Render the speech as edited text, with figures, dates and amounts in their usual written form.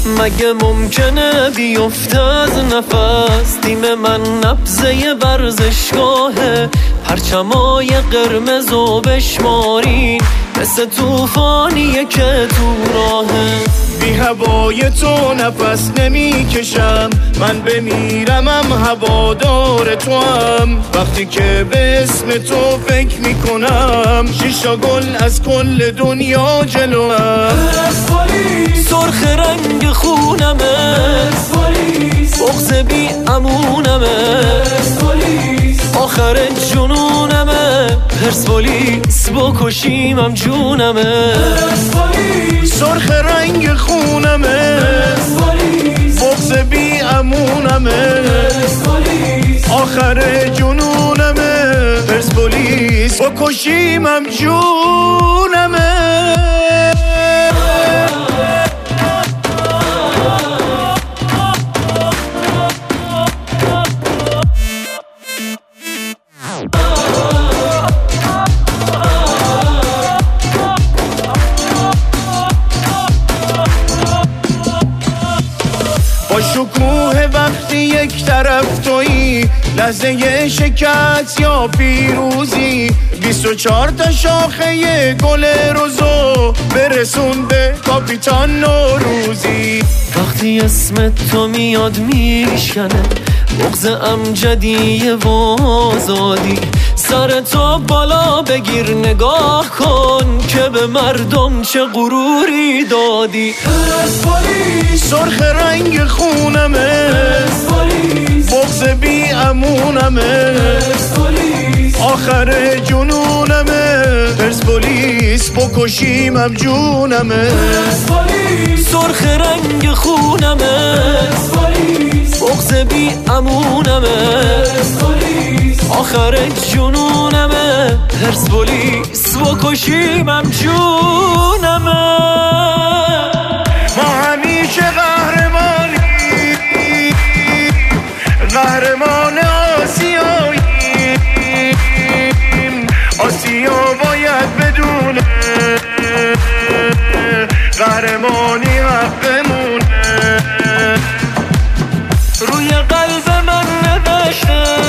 مگه ممکنه بیفته از نفس؟ تیم من نبضه ورزشگاهه، پرچمای قرمز و بشمارین مثل توفانیه که تو راهه. بی هوای تو نفس نمی کشم، من بمیرمم هوادار تو هم. وقتی که به اسم تو فکر می کنم، شیشا گل از کل دنیا جلوم. سرخ رنگ خونمه، بغض بی امونمه، آخر جنونمه، پرسپولیس بکشیمم جونمه. سرخ رنگ خونمه، بغض بی امونمه، آخر جنونمه، پرسپولیس بکشیمم جونمه. با شکوه وقتی یک طرف تویی، لحظه شکست یا پیروزی، 24 تا شاخه گل روزو برسونده کاپیتان نوروزی. وقتی اسم تو میاد میشکنه بغض امجدی و آزادی، سر تو بالا بگیر نگاه کن که به مردم چه غروری دادی. سرخ رنگ خونمه، بغض بی امونمه، آخر جنونمه، پرسپولیس بکشیمم جونمه. سرخ رنگ خونمه، بغض بی امونمه، آخر جنونمه، پرسپولیس بکشیمم جونمه. ما همیشه قهرمان آسیاییم، آسیا باید بدونه قهرمانی حقمونه. روی قلب من نوشته